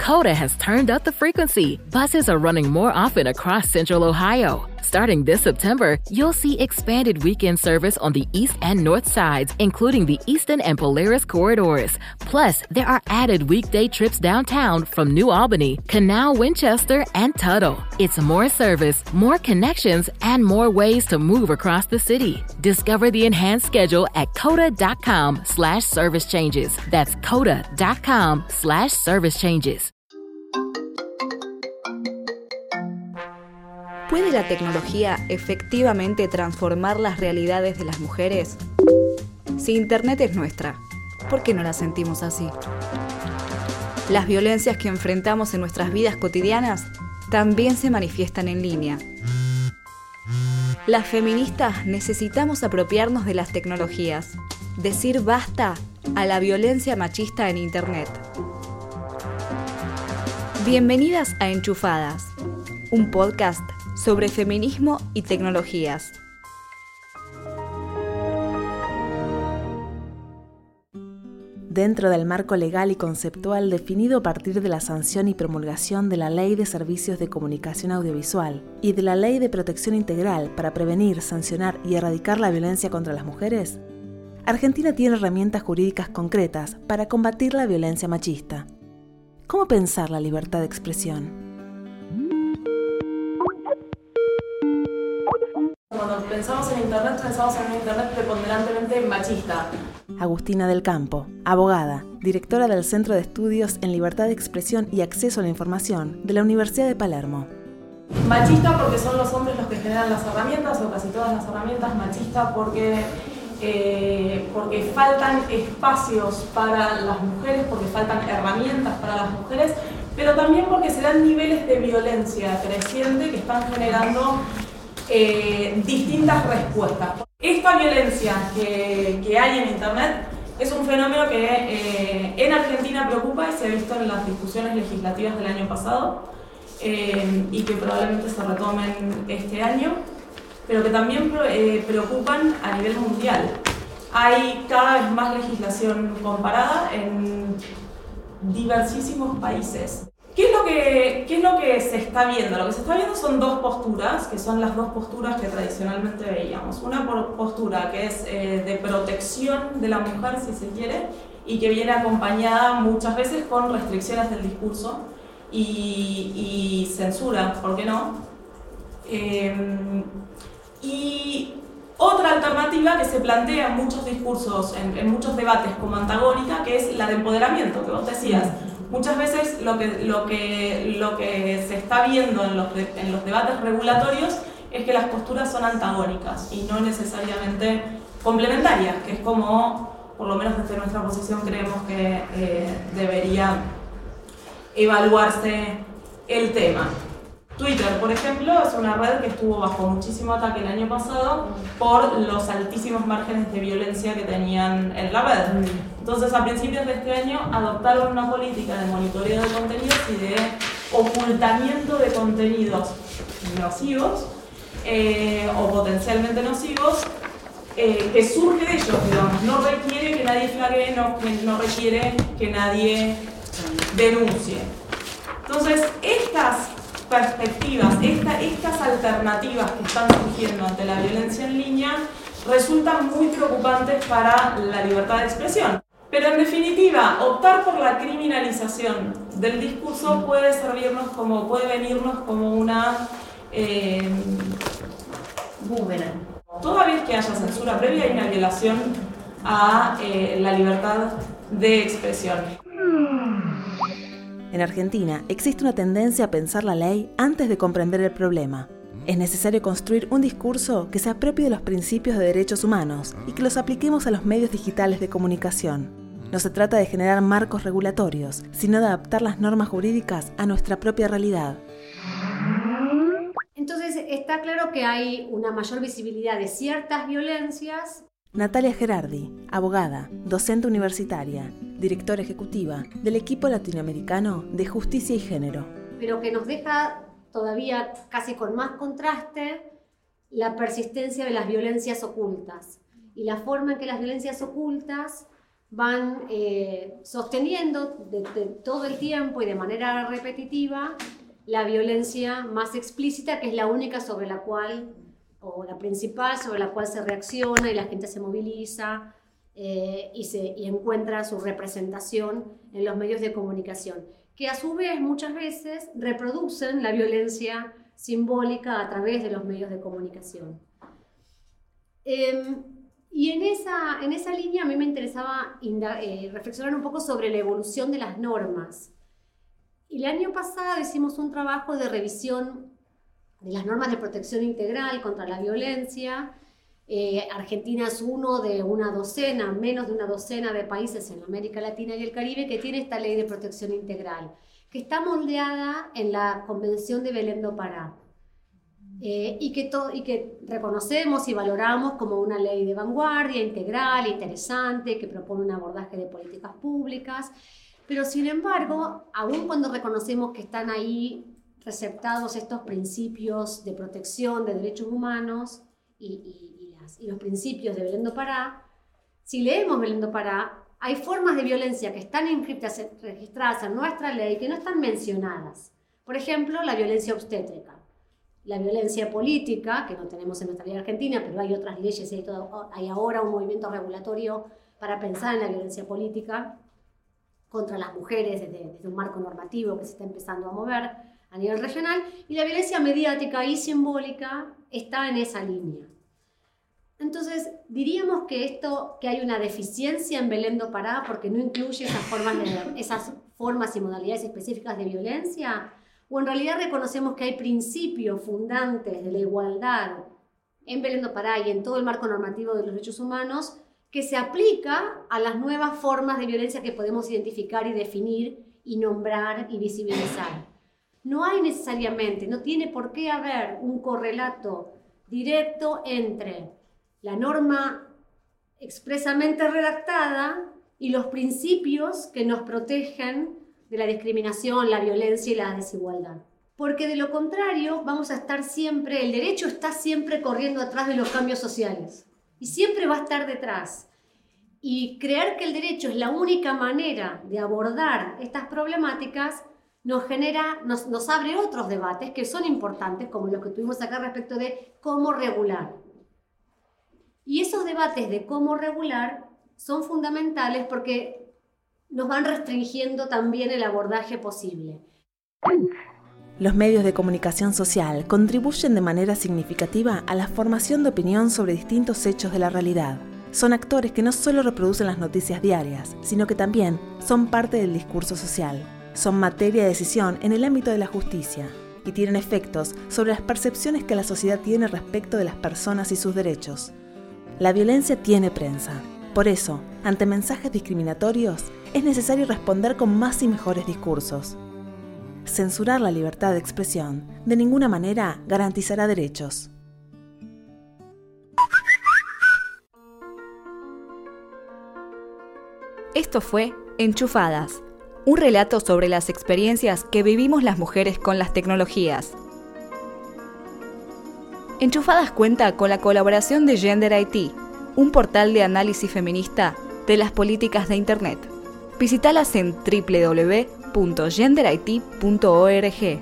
Coda has turned up the frequency. Buses are running more often across Central Ohio. Starting this September, you'll see expanded weekend service on the east and north sides, including the Easton and Polaris corridors. Plus, there are added weekday trips downtown from New Albany, Canal, Winchester, and Tuttle. It's more service, more connections, and more ways to move across the city. Discover the enhanced schedule at coda.com/service changes. That's coda.com/service changes. ¿Puede la tecnología efectivamente transformar las realidades de las mujeres? Si Internet es nuestra, ¿por qué no la sentimos así? Las violencias que enfrentamos en nuestras vidas cotidianas también se manifiestan en línea. Las feministas necesitamos apropiarnos de las tecnologías, decir basta a la violencia machista en Internet. Bienvenidas a Enchufadas, un podcast sobre feminismo y tecnologías. Dentro del marco legal y conceptual definido a partir de la sanción y promulgación de la Ley de Servicios de Comunicación Audiovisual y de la Ley de Protección Integral para prevenir, sancionar y erradicar la violencia contra las mujeres, Argentina tiene herramientas jurídicas concretas para combatir la violencia machista. ¿Cómo pensar la libertad de expresión? Cuando pensamos en Internet un Internet preponderantemente machista. Agustina del Campo, abogada, directora del Centro de Estudios en Libertad de Expresión y Acceso a la Información de la Universidad de Palermo. Machista porque son los hombres los que generan las herramientas, o casi todas las herramientas. Machista porque faltan espacios para las mujeres, porque faltan herramientas para las mujeres, pero también porque se dan niveles de violencia creciente que están generando distintas respuestas. Esta violencia que hay en Internet es un fenómeno que en Argentina preocupa y se ha visto en las discusiones legislativas del año pasado y que probablemente se retomen este año, pero que también preocupan a nivel mundial. Hay cada vez más legislación comparada en diversísimos países. ¿Qué es lo que se está viendo? Lo que se está viendo son dos posturas, que son las dos posturas que tradicionalmente veíamos. Una postura que es de protección de la mujer, si se quiere, y que viene acompañada muchas veces con restricciones del discurso y censura, ¿por qué no? Y otra alternativa que se plantea en muchos discursos, en muchos debates como antagónica, que es la de empoderamiento, que vos decías. Muchas veces lo que se está viendo en los debates regulatorios es que las posturas son antagónicas y no necesariamente complementarias, que es como, por lo menos desde nuestra posición, creemos que debería evaluarse el tema. Twitter, por ejemplo, es una red que estuvo bajo muchísimo ataque el año pasado por los altísimos márgenes de violencia que tenían en la red. Entonces, a principios de este año, adoptaron una política de monitoreo de contenidos y de ocultamiento de contenidos nocivos o potencialmente nocivos que surge de ellos, digamos. No requiere que nadie flaguee, no requiere que nadie denuncie. Entonces, estas perspectivas, estas alternativas que están surgiendo ante la violencia en línea resultan muy preocupantes para la libertad de expresión. Pero en definitiva, optar por la criminalización del discurso puede venirnos como una boomerang. Toda vez que haya censura previa hay una violación a la libertad de expresión. En Argentina existe una tendencia a pensar la ley antes de comprender el problema. Es necesario construir un discurso que se apropie de los principios de derechos humanos y que los apliquemos a los medios digitales de comunicación. No se trata de generar marcos regulatorios, sino de adaptar las normas jurídicas a nuestra propia realidad. Entonces está claro que hay una mayor visibilidad de ciertas violencias. Natalia Gerardi, abogada, docente universitaria, directora ejecutiva del equipo latinoamericano de Justicia y Género. Pero que nos deja todavía casi con más contraste la persistencia de las violencias ocultas y la forma en que las violencias ocultas van sosteniendo de todo el tiempo y de manera repetitiva la violencia más explícita, que es la única sobre la cual, o la principal sobre la cual se reacciona y la gente se moviliza y encuentra su representación en los medios de comunicación, que a su vez muchas veces reproducen la violencia simbólica a través de los medios de comunicación. Y en esa línea a mí me interesaba reflexionar un poco sobre la evolución de las normas. Y el año pasado hicimos un trabajo de revisión de las normas de protección integral contra la violencia. Argentina es uno de menos de una docena de países en América Latina y el Caribe que tiene esta ley de protección integral, que está moldeada en la Convención de Belém do Pará. Y que reconocemos y valoramos como una ley de vanguardia, integral, interesante, que propone un abordaje de políticas públicas, pero sin embargo, aun cuando reconocemos que están ahí receptados estos principios de protección de derechos humanos y los principios de Belém do Pará, si leemos Belém do Pará, hay formas de violencia que están registradas en nuestra ley que no están mencionadas. Por ejemplo, la violencia obstétrica. La violencia política, que no tenemos en nuestra ley argentina, pero hay otras leyes y hay ahora un movimiento regulatorio para pensar en la violencia política contra las mujeres desde un marco normativo que se está empezando a mover a nivel regional, y la violencia mediática y simbólica está en esa línea. Entonces, diríamos que hay una deficiencia en Belém do Pará porque no incluye esas formas y modalidades específicas de violencia, o en realidad reconocemos que hay principios fundantes de la igualdad en Belém do Pará y en todo el marco normativo de los derechos humanos que se aplica a las nuevas formas de violencia que podemos identificar y definir y nombrar y visibilizar. No hay necesariamente, no tiene por qué haber un correlato directo entre la norma expresamente redactada y los principios que nos protegen de la discriminación, la violencia y la desigualdad. Porque de lo contrario vamos a estar siempre, el derecho está siempre corriendo atrás de los cambios sociales y siempre va a estar detrás. Y creer que el derecho es la única manera de abordar estas problemáticas nos abre otros debates que son importantes, como los que tuvimos acá respecto de cómo regular. Y esos debates de cómo regular son fundamentales porque nos van restringiendo también el abordaje posible. Los medios de comunicación social contribuyen de manera significativa a la formación de opinión sobre distintos hechos de la realidad. Son actores que no solo reproducen las noticias diarias, sino que también son parte del discurso social. Son materia de decisión en el ámbito de la justicia y tienen efectos sobre las percepciones que la sociedad tiene respecto de las personas y sus derechos. La violencia tiene prensa. Por eso, ante mensajes discriminatorios, es necesario responder con más y mejores discursos. Censurar la libertad de expresión de ninguna manera garantizará derechos. Esto fue Enchufadas, un relato sobre las experiencias que vivimos las mujeres con las tecnologías. Enchufadas cuenta con la colaboración de Gender IT, un portal de análisis feminista de las políticas de Internet. Visítalas en www.genderit.org.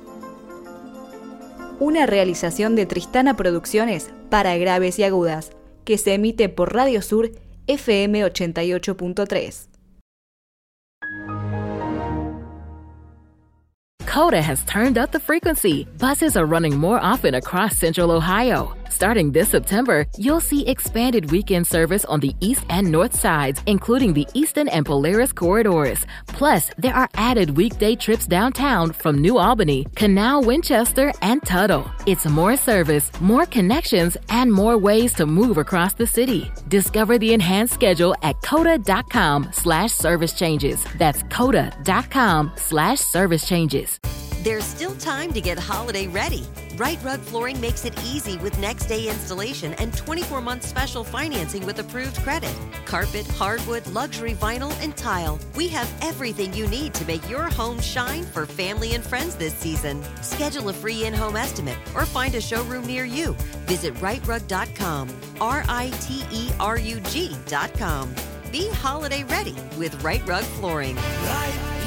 Una realización de Tristana Producciones para Graves y Agudas, que se emite por Radio Sur FM 88.3. Coda has turned up the frequency. Buses are running more often across Central Ohio. Starting this September, you'll see expanded weekend service on the east and north sides, including the Easton and Polaris corridors. Plus, there are added weekday trips downtown from New Albany, Canal, Winchester, and Tuttle. It's more service, more connections, and more ways to move across the city. Discover the enhanced schedule at coda.com/service changes. That's coda.com/service changes. There's still time to get holiday ready. Right Rug Flooring makes it easy with next-day installation and 24-month special financing with approved credit. Carpet, hardwood, luxury vinyl, and tile. We have everything you need to make your home shine for family and friends this season. Schedule a free in-home estimate or find a showroom near you. Visit rightrug.com, RITERUG.com. Be holiday ready with Right Rug Flooring. Right